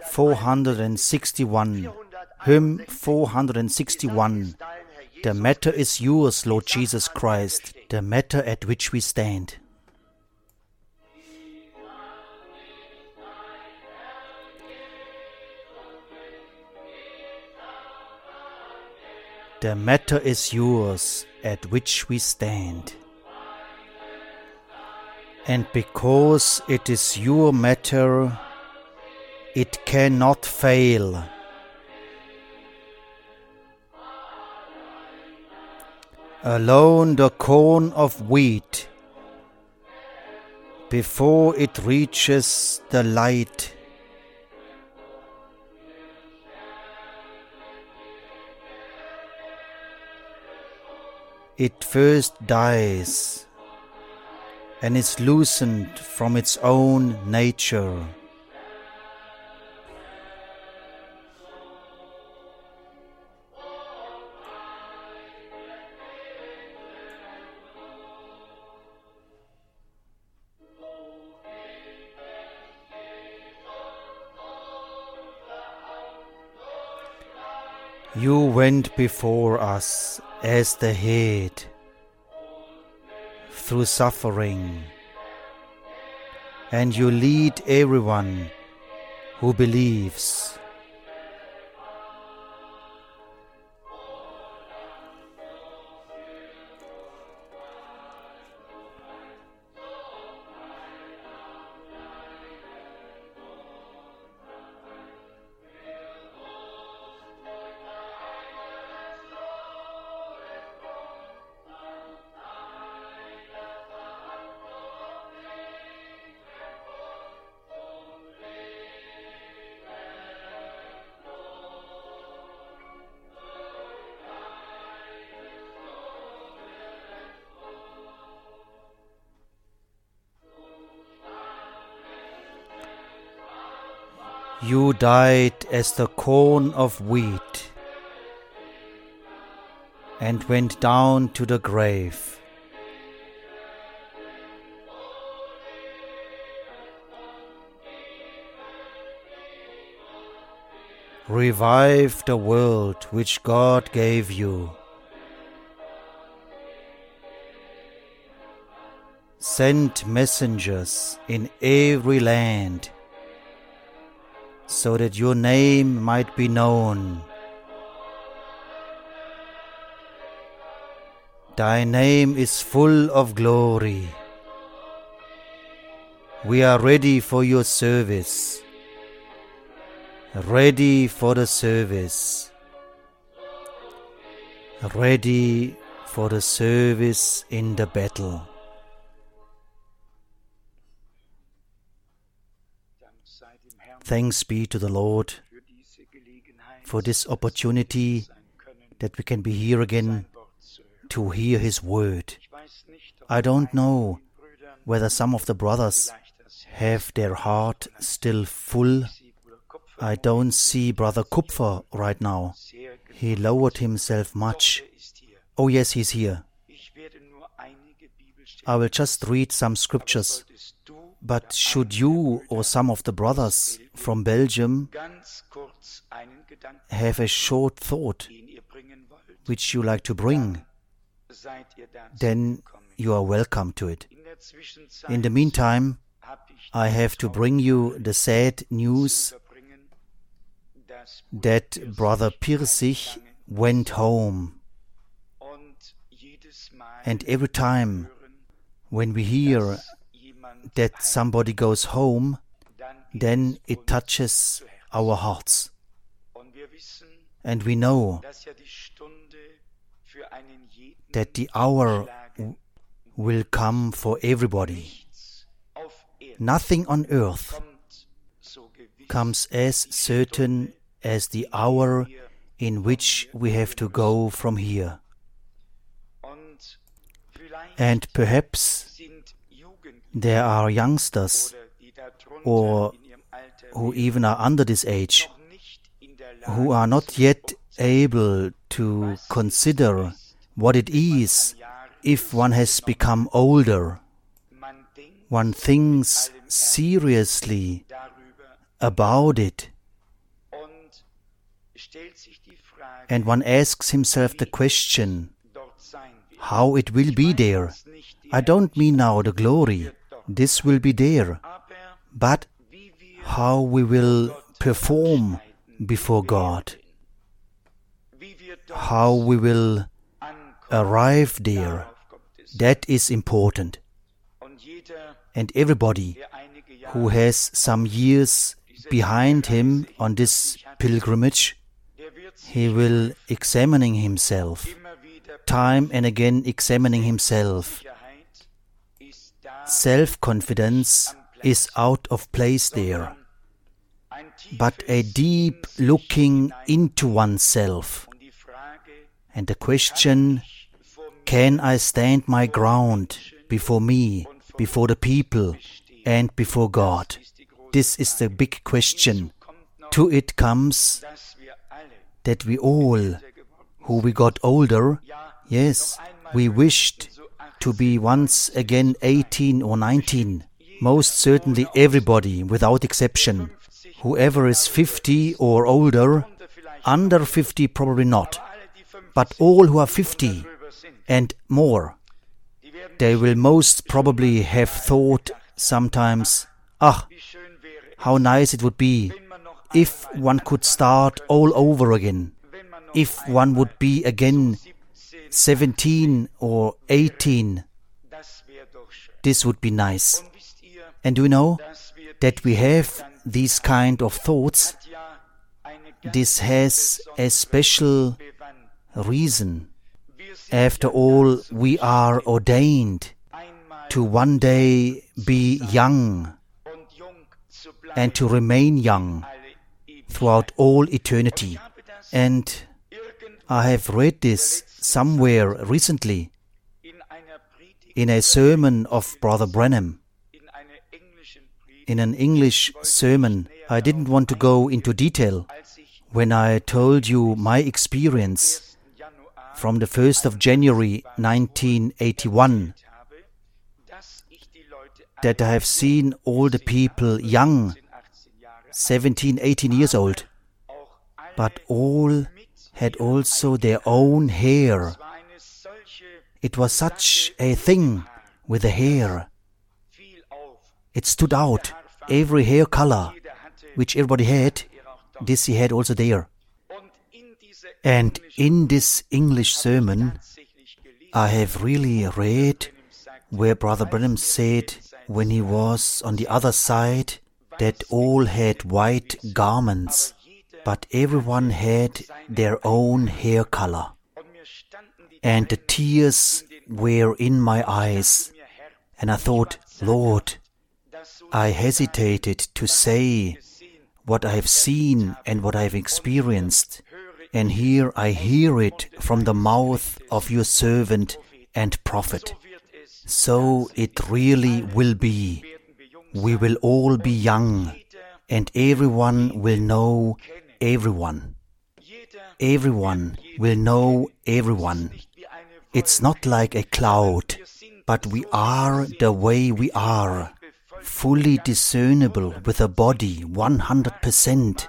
461. Hymn 461. The matter is yours, Lord Jesus Christ, the matter at which we stand. The matter is yours at which we stand. And because it is your matter, it cannot fail. Alone the corn of wheat, before it reaches the light, it first dies and is loosened from its own nature. You went before us as the head through suffering, and you lead everyone who believes. You died as the corn of wheat and went down to the grave. Revive the world which God gave you. Send messengers in every land, so that your name might be known. Thy name is full of glory. We are ready for your service. Ready for the service. Ready for the service in the battle. Thanks be to the Lord for this opportunity that we can be here again to hear His word. I don't know whether some of the brothers have their heart still full. I don't see Brother Kupfer right now. He lowered himself much. Oh yes, he's here. I will just read some scriptures. But should you or some of the brothers from Belgium have a short thought which you like to bring, then you are welcome to it. In the meantime, I have to bring you the sad news that Brother Pirsig went home. And every time when we hear that somebody goes home, then it touches our hearts. And we know that the hour will come for everybody. Nothing on earth comes as certain as the hour in which we have to go from here. And perhaps there are youngsters or who even are under this age who are not yet able to consider what it is if one has become older. One thinks seriously about it, And one asks himself the question, how it will be there. I don't mean now the glory, this will be there, but how we will perform before God, how we will arrive there, that is important. And everybody who has some years behind him on this pilgrimage, he will examining himself, time and again examining himself. Self-confidence is out of place there, but a deep looking into oneself. And the question, can I stand my ground before me, before the people, and before God? This is the big question. To it comes that we all, who we got older, yes, we wished to be once again 18 or 19. Most certainly everybody, without exception. Whoever is 50 or older, under 50 probably not. But all who are 50 and more, they will most probably have thought sometimes, how nice it would be if one could start all over again, if one would be again 17 or 18, this would be nice. And do you know that we have these kind of thoughts? This has a special reason. After all, we are ordained to one day be young and to remain young throughout all eternity. And I have read this somewhere recently in a sermon of Brother Branham, in an English sermon. I didn't want to go into detail when I told you my experience from the 1st of January 1981, that I have seen all the people young, 17, 18 years old, but all had also their own hair. It was such a thing with the hair. It stood out, every hair color, which everybody had, this he had also there. And in this English sermon, I have really read where Brother Branham said, when he was on the other side, that all had white garments, but everyone had their own hair color. And the tears were in my eyes, and I thought, Lord, I hesitated to say what I have seen and what I have experienced, and here I hear it from the mouth of your servant and prophet. So it really will be. We will all be young, and everyone will know everyone. Everyone will know everyone. It's not like a cloud, but we are the way we are, fully discernible with a body 100%.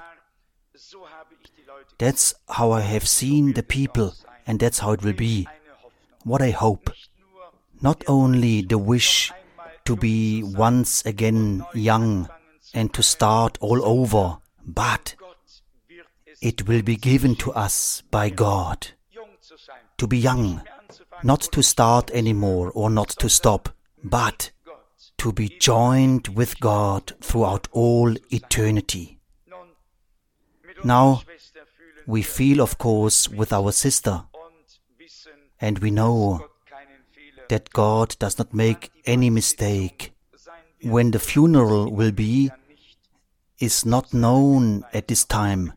That's how I have seen the people, and that's how it will be. What I hope. Not only the wish to be once again young and to start all over, but it will be given to us by God to be young, not to start anymore or not to stop, but to be joined with God throughout all eternity. Now, we feel, of course, with our sister, and we know that God does not make any mistake. When the funeral will be, is not known at this time.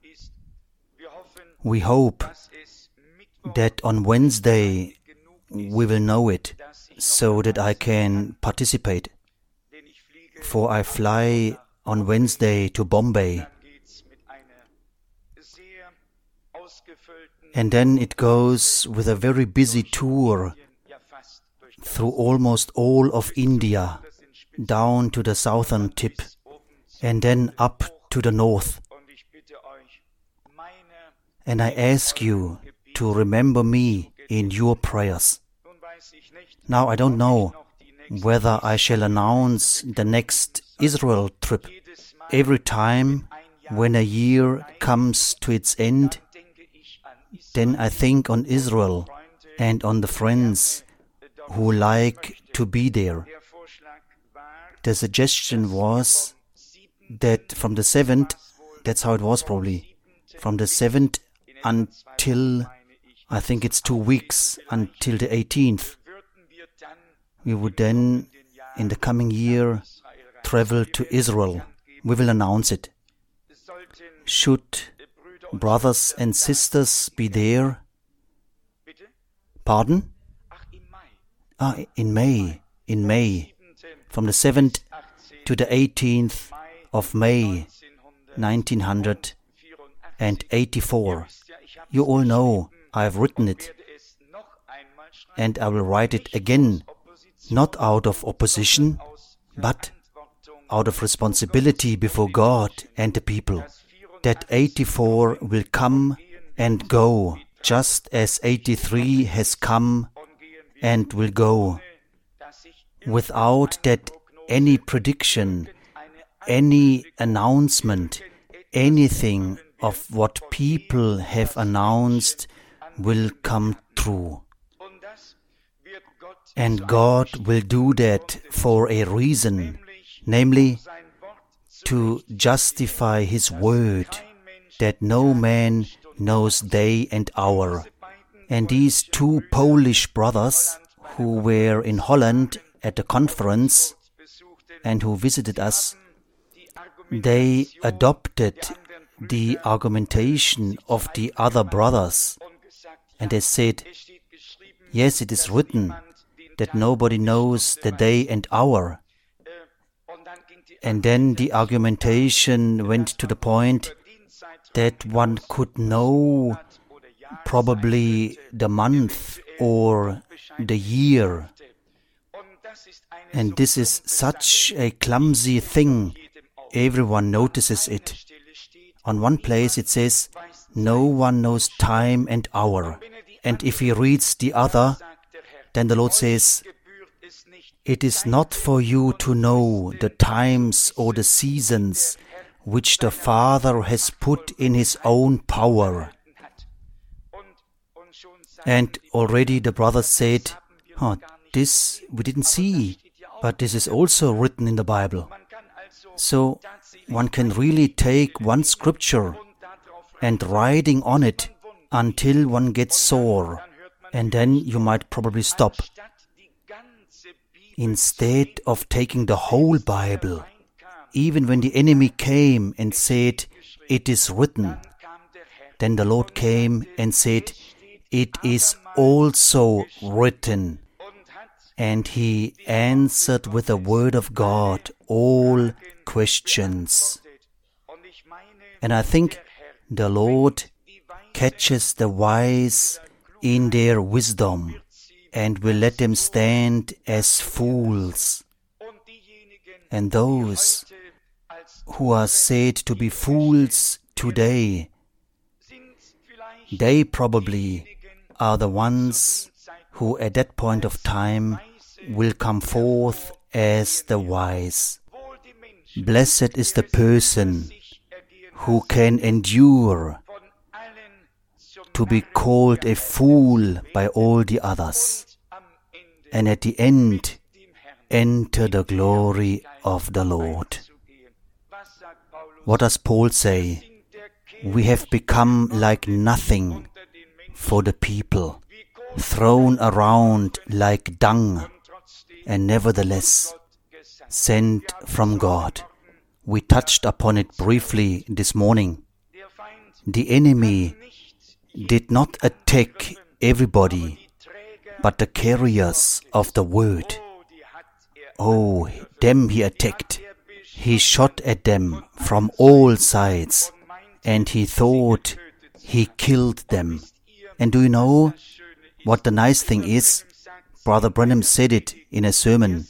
We hope that on Wednesday we will know it, so that I can participate. For I fly on Wednesday to Bombay. And then it goes with a very busy tour through almost all of India, down to the southern tip, and then up to the north. and I ask you to remember me in your prayers. Now I don't know whether I shall announce the next Israel trip. Every time when a year comes to its end, then I think on Israel and on the friends who like to be there. The suggestion was that from the 7th, that's how it was probably, from the 7th until, I think it's 2 weeks, until the 18th, we would then, in the coming year, travel to Israel. We will announce it. Should brothers and sisters be there? Pardon? In May, from the 7th to the 18th of May, 1984. You all know I have written it, and I will write it again, not out of opposition, but out of responsibility before God and the people. That 84 will come and go, just as 83 has come and will go, without that any prediction, any announcement, anything of what people have announced will come true. And God will do that for a reason, namely to justify His word, that no man knows day and hour. And these 2 Polish brothers who were in Holland at the conference and who visited us, they adopted the argumentation of the other brothers, and they said, yes, it is written that nobody knows the day and hour. And then the argumentation went to the point that one could know probably the month or the year. And this is such a clumsy thing. Everyone notices it. On one place it says, no one knows time and hour. And if he reads the other, then the Lord says, it is not for you to know the times or the seasons which the Father has put in His own power. And already the brothers said, this we didn't see, but this is also written in the Bible. So one can really take one scripture and riding on it until one gets sore, and then you might probably stop. Instead of taking the whole Bible, even when the enemy came and said, it is written, then the Lord came and said, it is also written. And He answered with the word of God all questions. And I think the Lord catches the wise in their wisdom and will let them stand as fools. And those who are said to be fools today, they probably are the ones who at that point of time will come forth as the wise. Blessed is the person who can endure to be called a fool by all the others, and at the end enter the glory of the Lord. What does Paul say? We have become like nothing for the people, thrown around like dung, and nevertheless sent from God. We touched upon it briefly this morning. The enemy did not attack everybody, but the carriers of the word. Oh, them he attacked. He shot at them from all sides, and he thought he killed them. And do you know what the nice thing is? Brother Branham said it in a sermon.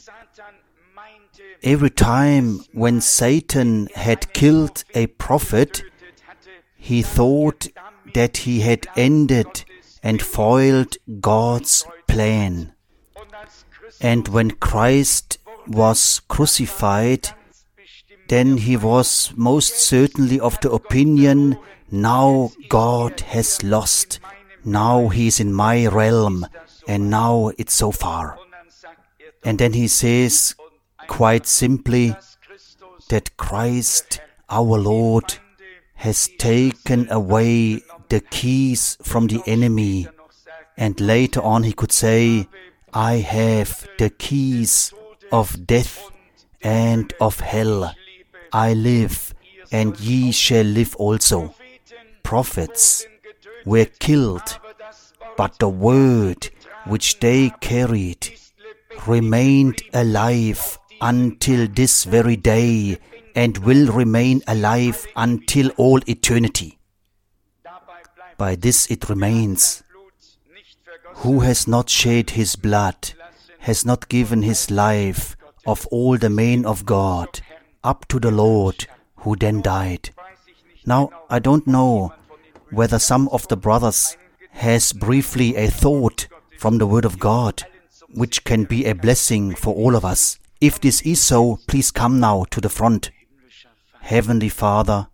Every time when Satan had killed a prophet, he thought that he had ended and foiled God's plan. And when Christ was crucified, then he was most certainly of the opinion, now God has lost. Now he is in my realm, and now it's so far. And then he says quite simply that Christ, our Lord, has taken away the keys from the enemy. And later on he could say, I have the keys of death and of hell. I live, and ye shall live also. Prophets were killed, but the word which they carried remained alive until this very day, and will remain alive until all eternity. By this it remains. Who has not shed his blood, has not given his life, of all the men of God, up to the Lord, who then died. Now, I don't know whether some of the brothers has briefly a thought from the Word of God, which can be a blessing for all of us. If this is so, please come now to the front. Heavenly Father,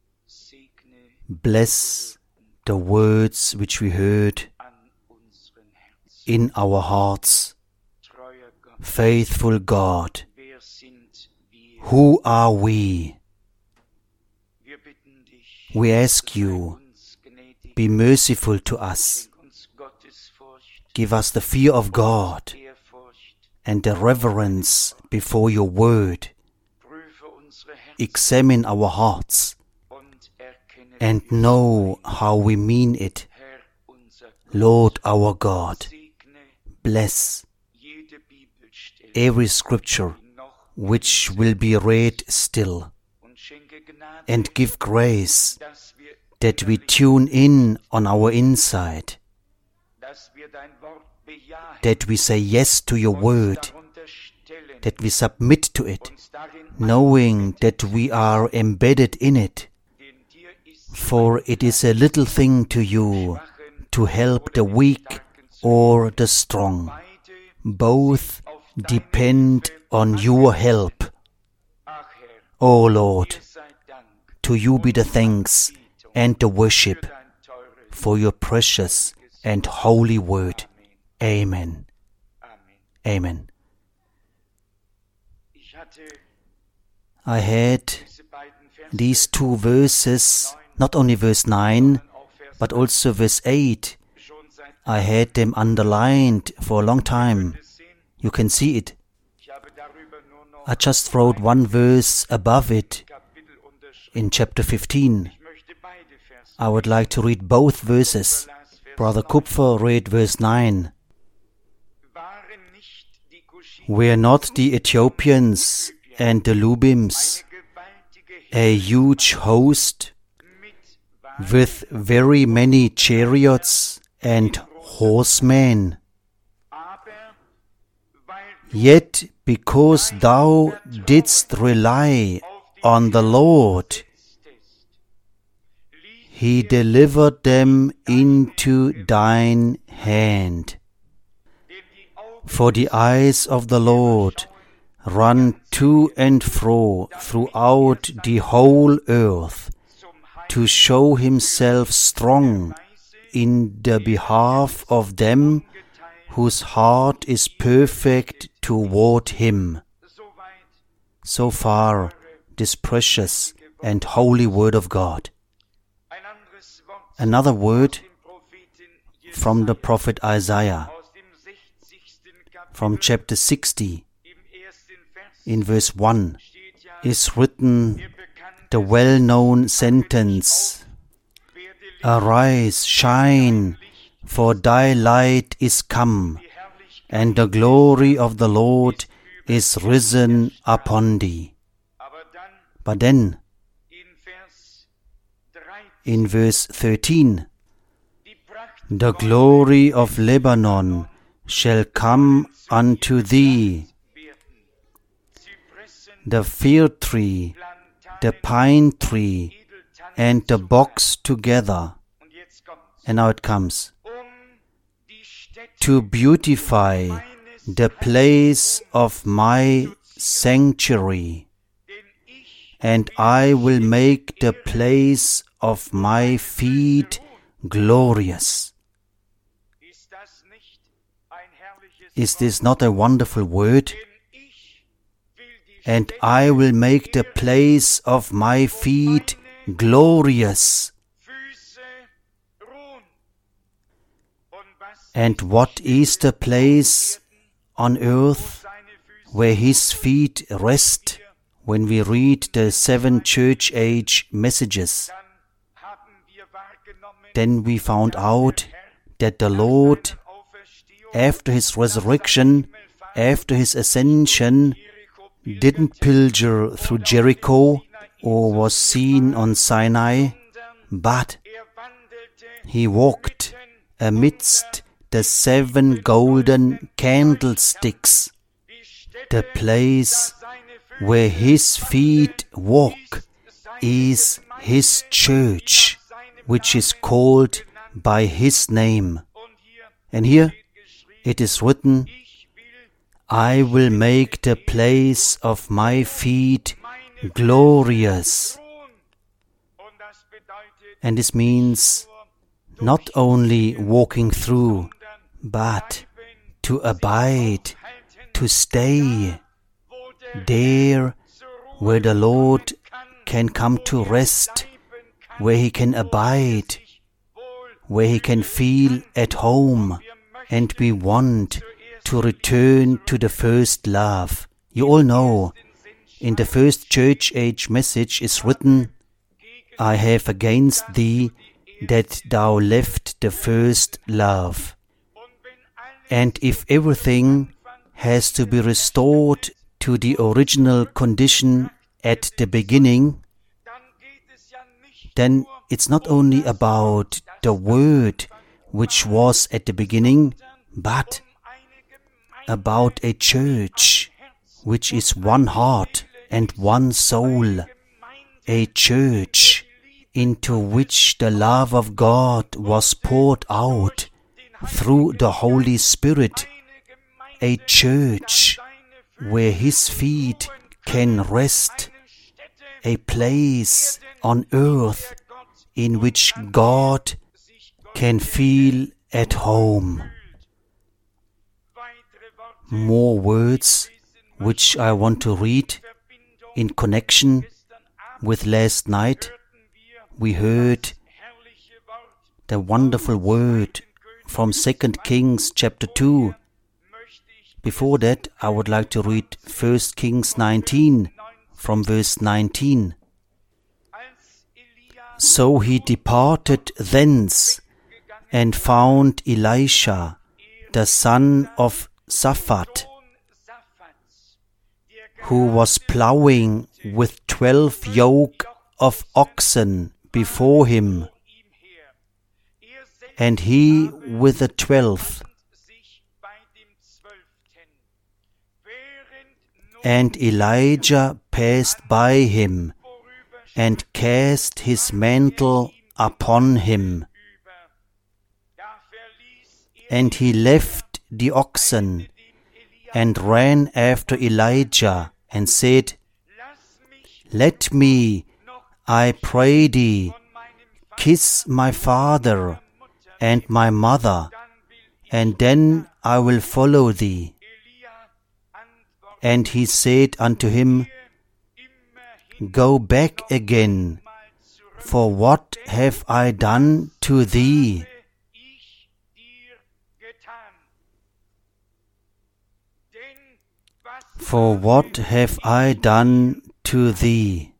bless the words which we heard in our hearts. Faithful God, who are we? We ask you, be merciful to us. Give us the fear of God and the reverence before your word. Examine our hearts and know how we mean it. Lord our God, bless every scripture which will be read still, and give grace that we tune in on our inside, that we say yes to your word, that we submit to it, knowing that we are embedded in it. For it is a little thing to you to help the weak or the strong. Both depend on your help. O Lord, to you be the thanks and the worship for your precious and holy word. Amen. Amen. I had these two verses, not only verse 9, but also verse 8. I had them underlined for a long time. You can see it. I just wrote one verse above it in chapter 15. I would like to read both verses. Brother Kupfer read verse 9. Were not the Ethiopians and the Lubims a huge host with very many chariots and horsemen? Yet because thou didst rely on the Lord, he delivered them into thine hand. For the eyes of the Lord run to and fro throughout the whole earth, to show himself strong in the behalf of them whose heart is perfect toward him. So far, this precious and holy word of God. Another word from the prophet Isaiah, from chapter 60, in verse 1, is written the well-known sentence, Arise, shine, for thy light is come, and the glory of the Lord is risen upon thee. But then, in verse 13, the glory of Lebanon shall come unto thee. The fir tree, the pine tree, and the box together. And now it comes. To beautify the place of my sanctuary, and I will make the place of my feet glorious. Is this not a wonderful word? And I will make the place of my feet glorious. And what is the place on earth where His feet rest? When we read the 7 church age messages, then we found out that the Lord, after His resurrection, after His ascension, didn't pilger through Jericho or was seen on Sinai, but He walked amidst the 7 golden candlesticks. The place where His feet walk is His church, which is called by His name. And here it is written, I will make the place of my feet glorious. And this means not only walking through, but to abide, to stay there where the Lord can come to rest, where He can abide, where He can feel at home, and we want to return to the first love. You all know, in the first church age message is written, I have against thee that thou left the first love. And if everything has to be restored to the original condition at the beginning, then it's not only about the Word which was at the beginning, but about a church which is one heart and one soul, a church into which the love of God was poured out through the Holy Spirit, a church where His feet can rest, a place on earth in which God can feel at home. More words which I want to read in connection with last night. We heard the wonderful word from 2 Kings chapter 2. Before that, I would like to read 1 Kings 19 from verse 19. So he departed thence and found Elisha, the son of Shaphat, who was plowing with 12 yoke of oxen before him, and he with the 12. And Elijah passed by him, and cast his mantle upon him. And he left the oxen, and ran after Elijah, and said, Let me, I pray thee, kiss my father and my mother, and then I will follow thee. And he said unto him, Go back again, for what have I done to thee? For what have I done to thee?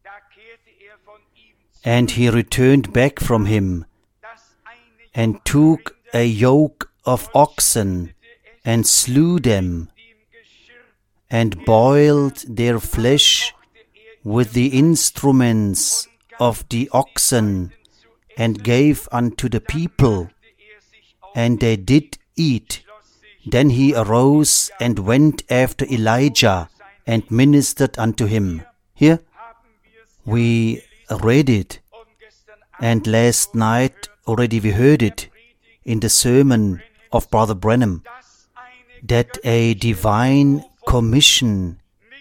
And he returned back from him, and took a yoke of oxen, and slew them, and boiled their flesh with the instruments of the oxen, and gave unto the people, and they did eat. Then he arose and went after Elijah, and ministered unto him. Here we read it And last night already we heard it in the sermon of Brother Branham, that a divine commission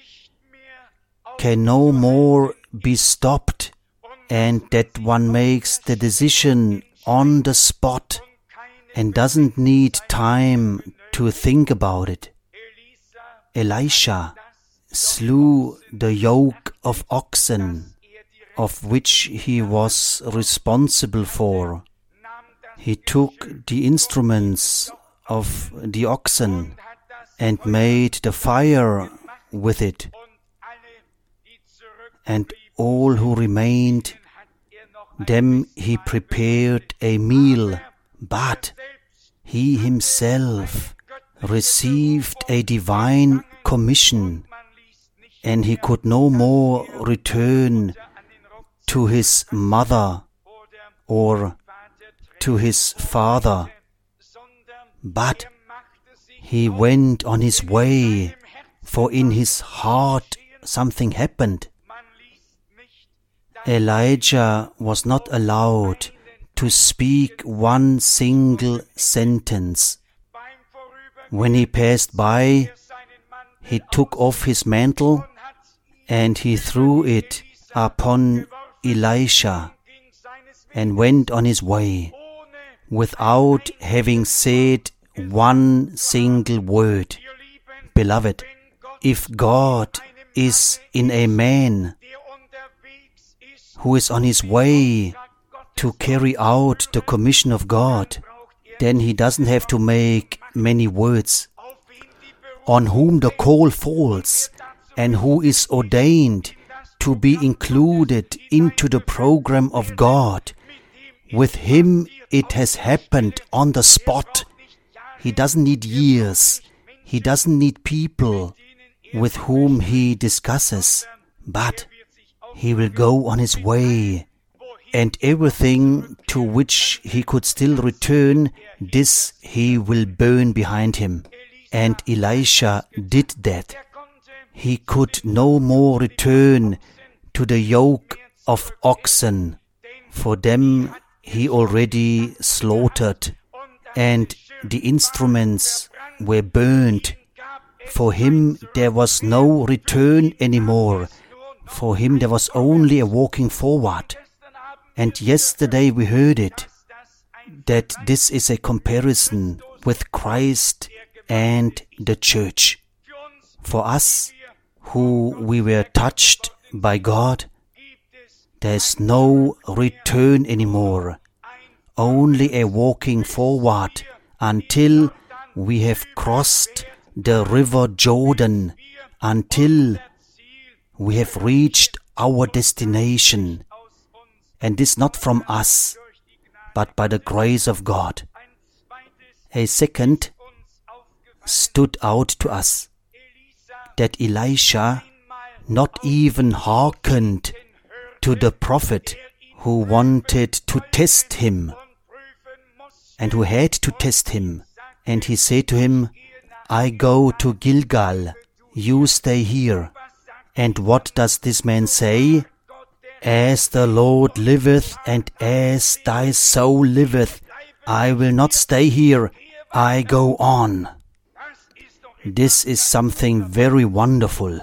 can no more be stopped, and that one makes the decision on the spot and doesn't need time to think about it. Elisha slew the yoke of oxen, of which he was responsible for. He took the instruments of the oxen and made the fire with it. And all who remained, them he prepared a meal, but he himself received a divine commission, and he could no more return to his mother or to his father, but he went on his way, for in his heart something happened. Elijah was not allowed to speak one single sentence. When he passed by, he took off his mantle and he threw it upon Elisha and went on his way without having said one single word. Beloved, if God is in a man who is on his way to carry out the commission of God, then he doesn't have to make many words. On whom the call falls and who is ordained to be included into the program of God, with him it has happened on the spot. He doesn't need years. He doesn't need people with whom he discusses, but he will go on his way, and everything to which he could still return, this he will burn behind him. And Elisha did that. He could no more return to the yoke of oxen. For them he already slaughtered, and the instruments were burned. For him there was no return anymore. For him there was only a walking forward. And yesterday we heard it, that this is a comparison with Christ and the church. For us, who we were touched by God, there is no return anymore, only a walking forward until we have crossed the river Jordan, until we have reached our destination. And this not from us, but by the grace of God. A second stood out to us, that Elisha not even hearkened to the prophet who wanted to test him and who had to test him. And he said to him, I go to Gilgal, you stay here. And what does this man say? As the Lord liveth, and as thy soul liveth, I will not stay here, I go on. This is something very wonderful.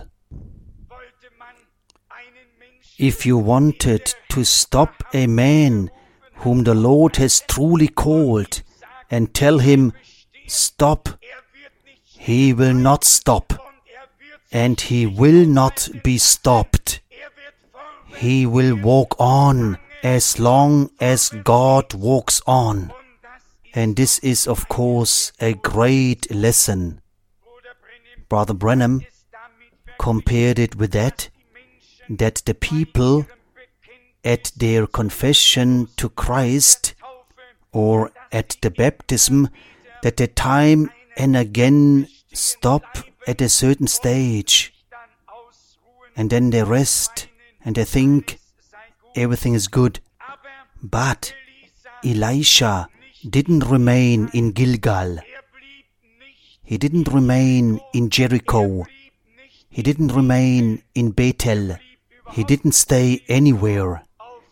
If you wanted to stop a man whom the Lord has truly called and tell him, stop, he will not stop, and he will not be stopped. He will walk on as long as God walks on. And this is, of course, a great lesson. Brother Branham compared it with that the people at their confession to Christ or at the baptism, that they time and again stop at a certain stage, and then they rest and they think everything is good. But Elisha didn't remain in Gilgal. He didn't remain in Jericho. He didn't remain in Bethel. He didn't stay anywhere.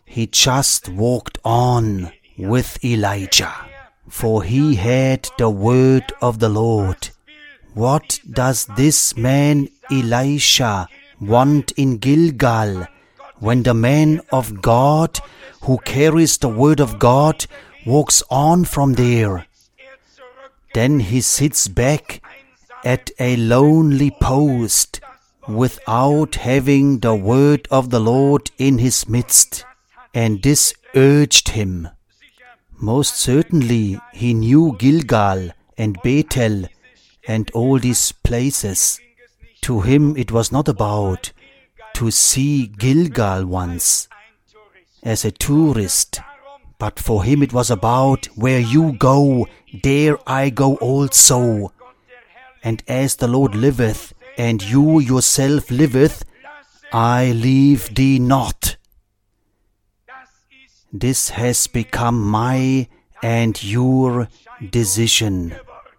he just walked on with Elijah, for he had the word of the Lord. What does this man Elisha want in Gilgal, when the man of God who carries the word of God walks on from there? Then he sits back at a lonely post without having the word of the Lord in his midst, and this urged him. Most certainly he knew Gilgal and Bethel and all these places. To him it was not about to see Gilgal once as a tourist, but for him it was about, where you go, there I go also. And as the Lord liveth, and you yourself liveth, I leave thee not. This has become my and your decision.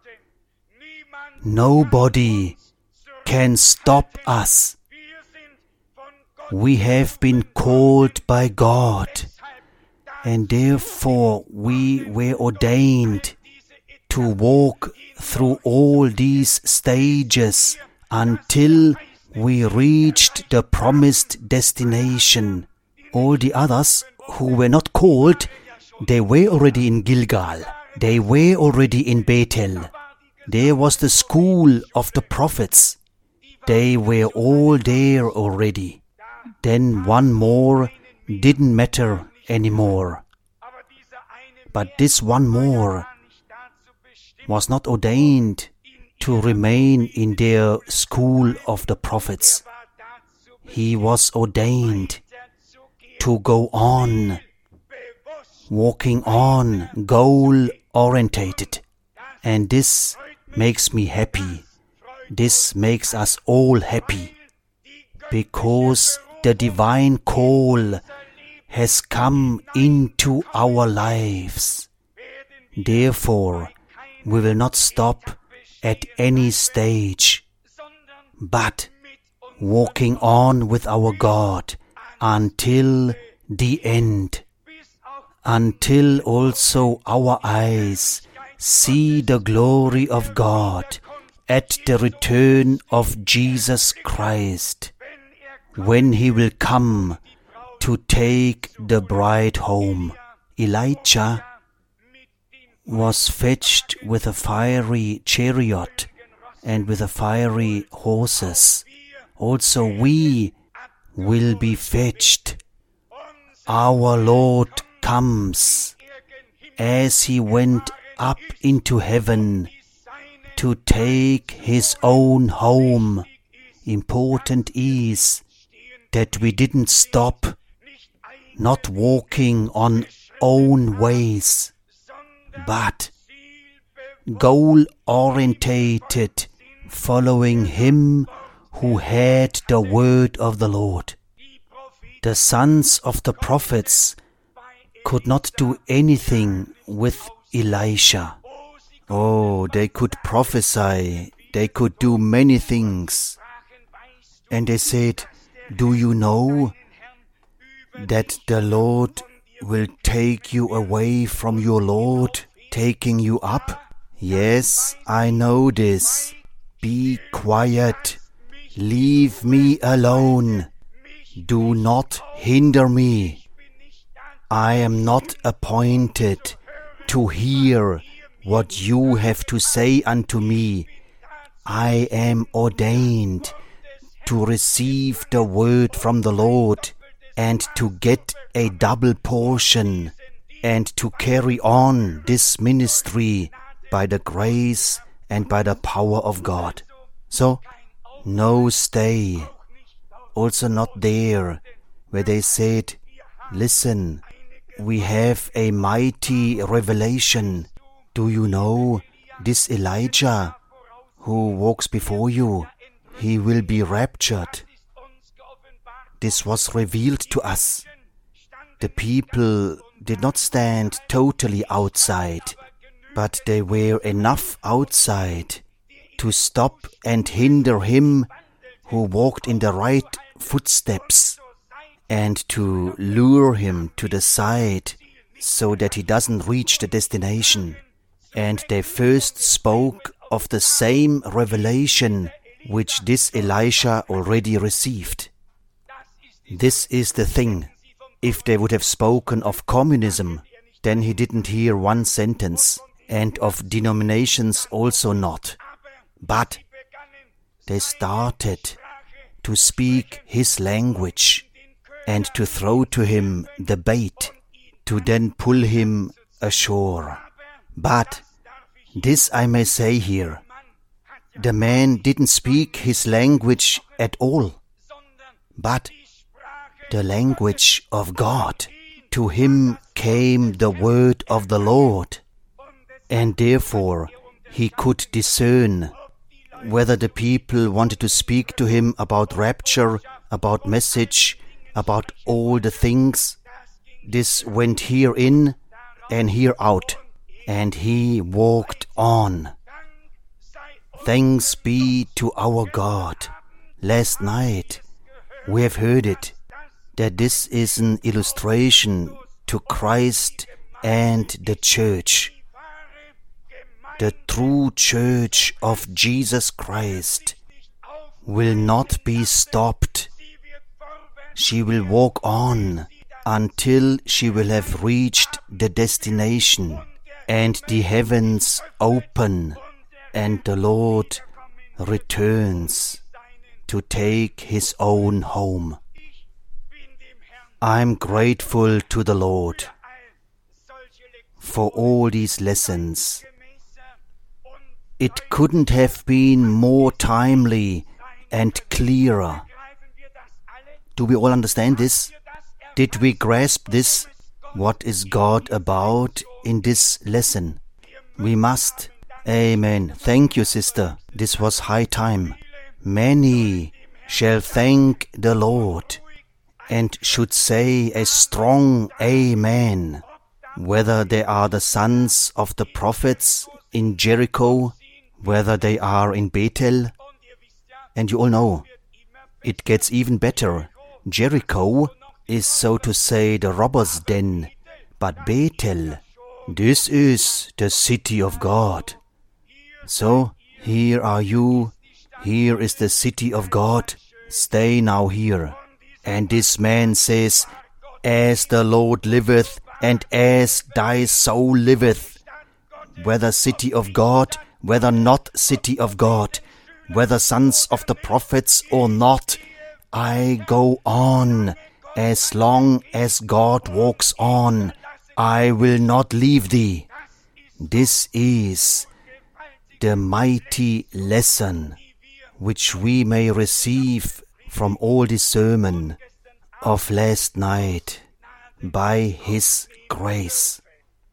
Nobody can stop us. We have been called by God, and therefore we were ordained to walk through all these stages until we reached the promised destination. All the others who were not called, they were already in Gilgal. They were already in Bethel. There was the school of the prophets. They were all there already. Then one more didn't matter anymore. But this one more was not ordained to remain in their school of the prophets. He was ordained to go on, walking on, goal-orientated. And this makes me happy. This makes us all happy, because the divine call has come into our lives. Therefore, we will not stop at any stage, but walking on with our God until the end, until also our eyes see the glory of God at the return of Jesus Christ, when He will come to take the bride home. Elijah was fetched with a fiery chariot and with a fiery horses. Also we will be fetched. Our Lord comes as He went up into heaven to take His own home. Important is that we didn't stop, not walking on own ways, but goal-orientated, following Him who had the word of the Lord. The sons of the prophets could not do anything with Elisha. Oh, they could prophesy, they could do many things. And they said, "Do you know that the Lord will take you away from your Lord, taking you up?" Yes, I know this. Be quiet. Leave me alone. Do not hinder me. I am not appointed to hear what you have to say unto me. I am ordained to receive the word from the Lord and to get a double portion and to carry on this ministry by the grace and by the power of God. So, no stay. Also not there where they said, "Listen, we have a mighty revelation. Do you know this Elijah who walks before you? He will be raptured." This was revealed to us. The people did not stand totally outside, but they were enough outside to stop and hinder him who walked in the right footsteps and to lure him to the side so that he doesn't reach the destination. And they first spoke of the same revelation which this Elisha already received. This is the thing. If they would have spoken of communism, then he didn't hear one sentence, and of denominations also not. But they started to speak his language and to throw to him the bait, to then pull him ashore. But this I may say here, the man didn't speak his language at all, but the language of God. To him came the word of the Lord, and therefore he could discern whether the people wanted to speak to him about rapture, about message, about all the things. This went here in and here out, and he walked on. Thanks be to our God. Last night we have heard it, that this is an illustration to Christ and the church. The true church of Jesus Christ will not be stopped. She will walk on until she will have reached the destination and the heavens open and the Lord returns to take his own home. I'm grateful to the Lord for all these lessons. It couldn't have been more timely and clearer. Do we all understand this? Did we grasp this? What is God about in this lesson? We must. Amen. Thank you, sister. This was high time. Many shall thank the Lord and should say a strong Amen, whether they are the sons of the prophets in Jericho, whether they are in Bethel. And you all know, it gets even better. Jericho is, so to say, the robber's den, but Bethel, this is the city of God. So, here are you, here is the city of God, stay now here. And this man says, as the Lord liveth, and as thy soul liveth, whether city of God, whether not city of God, whether sons of the prophets or not, I go on. As long as God walks on, I will not leave thee. This is the mighty lesson which we may receive from all this sermon of last night by His grace.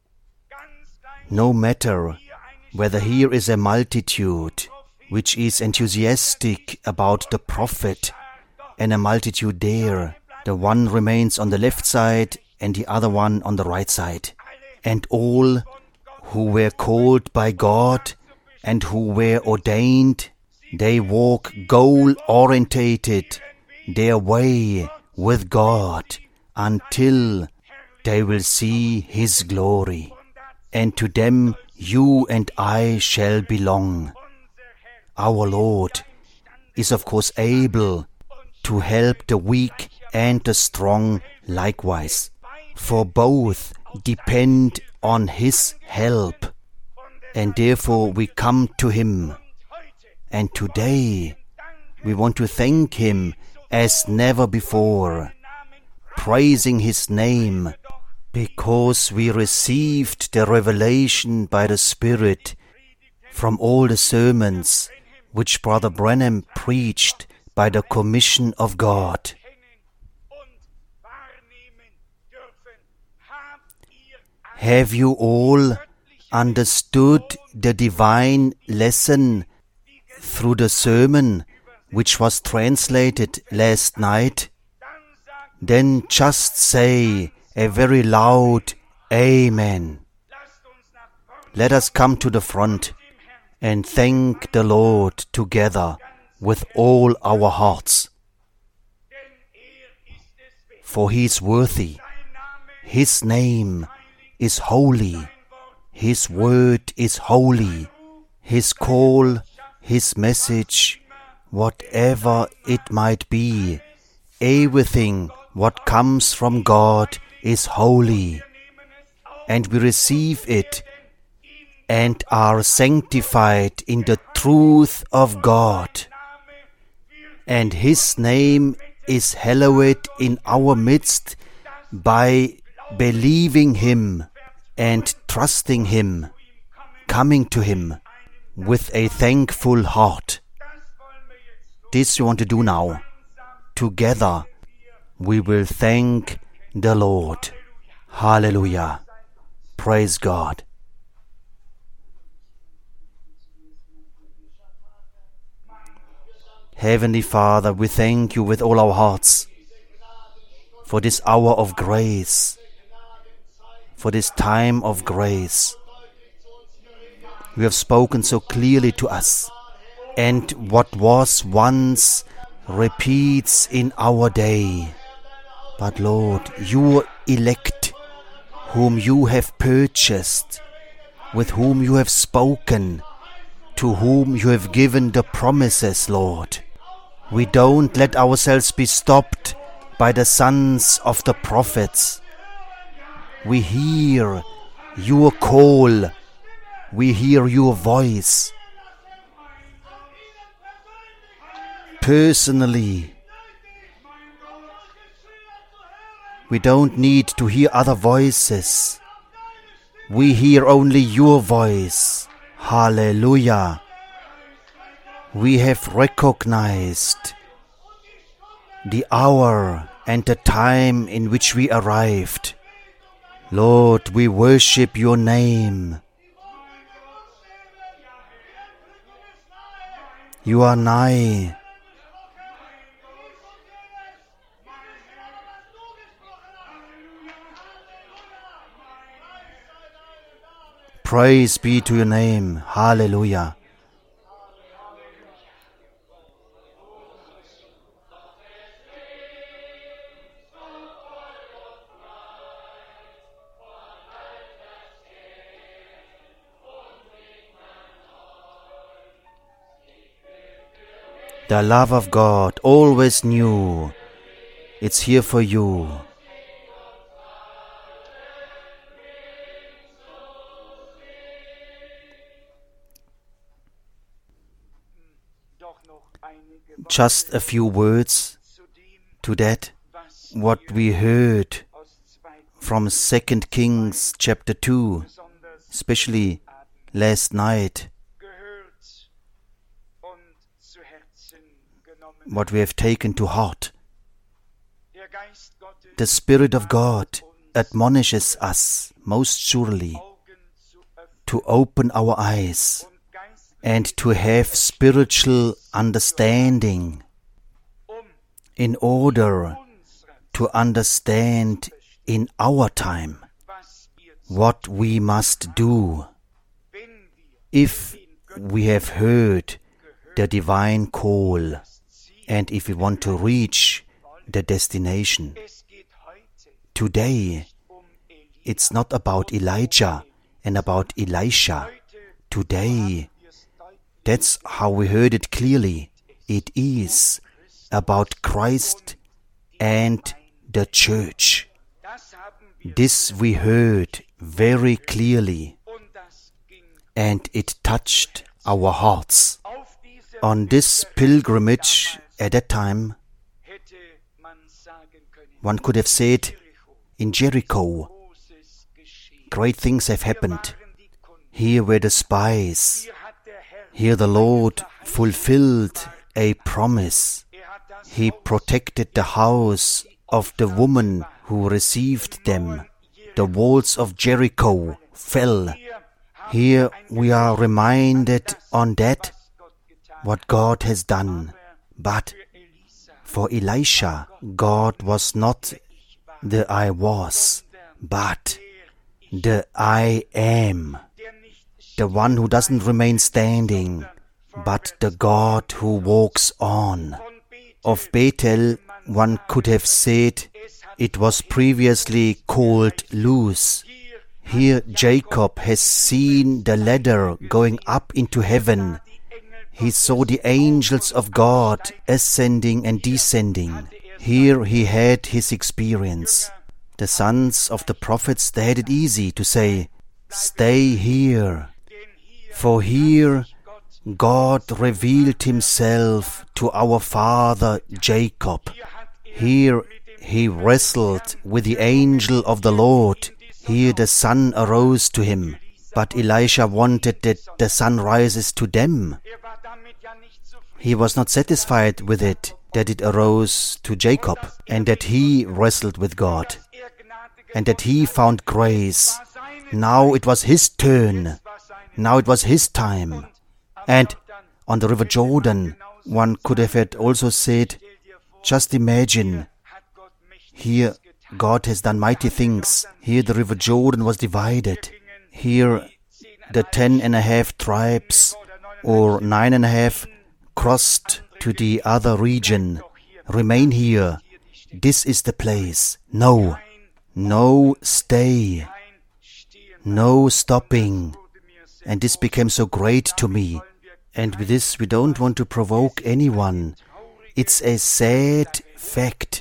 No matter whether here is a multitude which is enthusiastic about the prophet and a multitude there, the one remains on the left side and the other one on the right side. And all who were called by God and who were ordained, they walk goal-orientated their way with God until they will see His glory. And to them you and I shall belong. Our Lord is of course able to help the weak and the strong likewise, for both depend on His help, and therefore we come to Him. And today we want to thank Him as never before, praising His name, because we received the revelation by the Spirit from all the sermons which Brother Branham preached by the commission of God. Have you all understood the divine lesson through the sermon which was translated last night? Then just say a very loud Amen. Let us come to the front and thank the Lord together with all our hearts. for He is worthy. His name is holy. His word is holy. His call, His message, whatever it might be, everything what comes from God is holy. And we receive it and are sanctified in the truth of God. And His name is hallowed in our midst by believing Him and trusting Him, coming to Him with a thankful heart. This we want to do now. Together we will thank the Lord. Hallelujah. Praise God. Heavenly Father, we thank You with all our hearts for this hour of grace, for this time of grace. You have spoken so clearly to us, and what was once repeats in our day. But Lord, Your elect, whom You have purchased, with whom You have spoken, to whom You have given the promises, Lord. We don't let ourselves be stopped by the sons of the prophets. We hear Your call. We hear Your voice. Personally, we don't need to hear other voices. We hear only Your voice. Hallelujah. We have recognized the hour and the time in which we arrived. Lord, we worship Your name. You are nigh. Praise be to Your name. Hallelujah. The love of God, always new. It's here for you. Just a few words to that, what we heard from 2 Kings chapter 2, especially last night, what we have taken to heart. The Spirit of God admonishes us most surely to open our eyes and to have spiritual understanding in order to understand in our time what we must do if we have heard the divine call and if we want to reach the destination. Today, it's not about Elijah and about Elisha. Today, that's how we heard it clearly. It is about Christ and the church. This we heard very clearly, and it touched our hearts. On this pilgrimage at that time, one could have said, in Jericho, great things have happened. Here were the spies. Here the Lord fulfilled a promise. He protected the house of the woman who received them. The walls of Jericho fell. Here we are reminded on that, what God has done. But for Elisha, God was not the I was, but the I am. The one who doesn't remain standing, but the God who walks on. Of Bethel, one could have said, it was previously called Luz. Here Jacob has seen the ladder going up into heaven. He saw the angels of God ascending and descending. Here he had his experience. The sons of the prophets, they had it easy to say, "Stay here." For here God revealed himself to our father Jacob. Here he wrestled with the angel of the Lord. Here the sun arose to him. But Elisha wanted that the sun rises to them. He was not satisfied with it, that it arose to Jacob, and that he wrestled with God, and that he found grace. Now it was his turn. Now it was his time. And on the river Jordan, one could have had also said, just imagine, here God has done mighty things. Here the river Jordan was divided. Here the 10.5 tribes, or 9.5, crossed to the other region. Remain here. This is the place. No. No stay. No stopping. And this became so great to me. And with this we don't want to provoke anyone. It's a sad fact.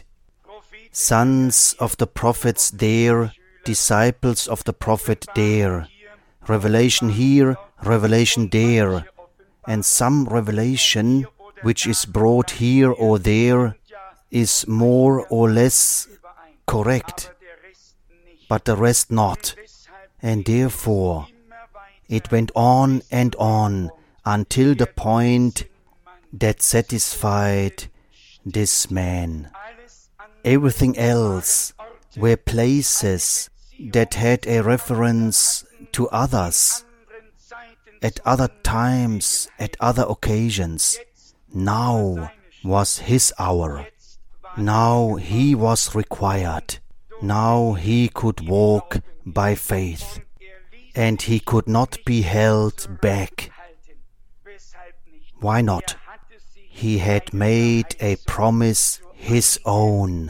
Sons of the prophets there, disciples of the prophet there. Revelation here, revelation there. And some revelation which is brought here or there is more or less correct, but the rest not. And therefore it went on and on until the point that satisfied this man. Everything else were places that had a reference to others, at other times, at other occasions. Now was his hour. Now he was required. Now he could walk by faith. And he could not be held back. Why not? He had made a promise his own.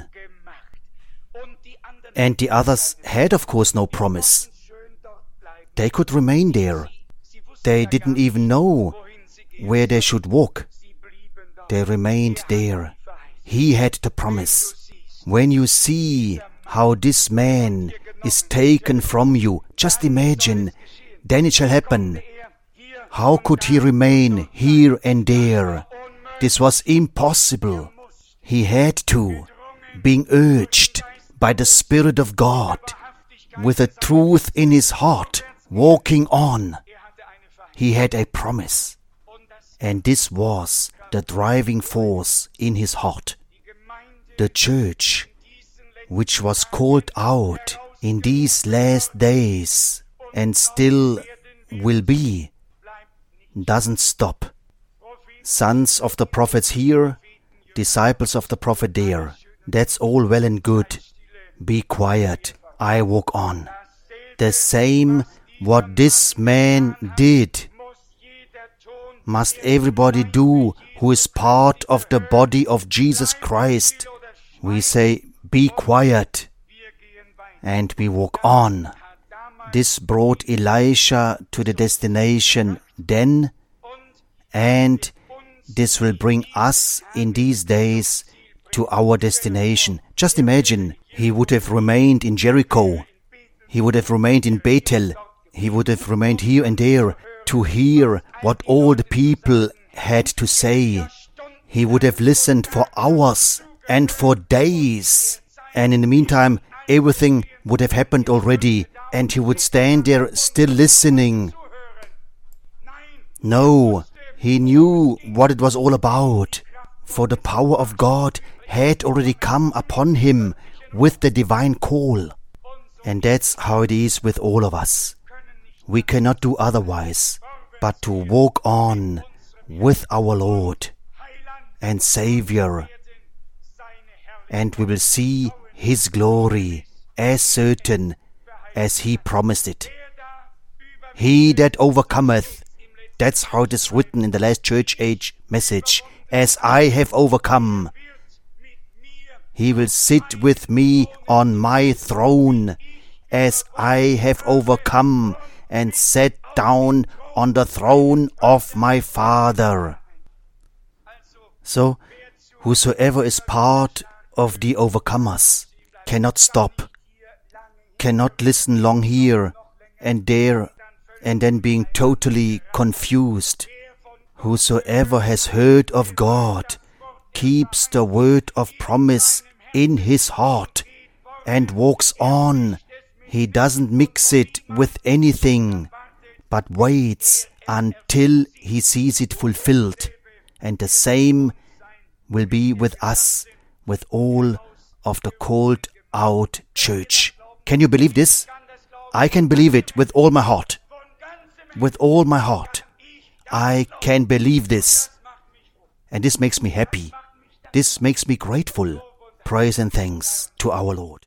And the others had, of course, no promise. They could remain there. They didn't even know where they should walk. They remained there. He had the promise. When you see how this man is taken from you, just imagine, then it shall happen. How could he remain here and there? This was impossible. He had to, being urged by the Spirit of God, with a truth in his heart, walking on. He had a promise, and this was the driving force in his heart. The church, which was called out in these last days and still will be, doesn't stop. Sons of the prophets here, disciples of the prophet there. That's all well and good. Be quiet, I walk on. The same what this man did must everybody do who is part of the body of Jesus Christ. We say, be quiet, and we walk on. This brought Elisha to the destination then, and this will bring us in these days to our destination. Just imagine, he would have remained in Jericho, he would have remained in Bethel, he would have remained here and there to hear what all the people had to say. He would have listened for hours and for days, and in the meantime everything would have happened already, and he would stand there still listening. No, he knew what it was all about, for the power of God had already come upon him with the divine call. And that's how it is with all of us. We cannot do otherwise but to walk on with our Lord and Savior, and we will see His glory as certain as He promised it. He that overcometh, that's how it is written in the last church age message, as I have overcome. He will sit with me on my throne, as I have overcome and sat down on the throne of my Father. So, whosoever is part of the overcomers cannot stop, cannot listen long here and there, and then being totally confused. Whosoever has heard of God keeps the word of promise in his heart and walks on. He doesn't mix it with anything, but waits until he sees it fulfilled. And the same will be with us, with all of the called out church. Can you believe this? I can believe it with all my heart. With all my heart. I can believe this. And this makes me happy. This makes me grateful. Praise and thanks to our Lord.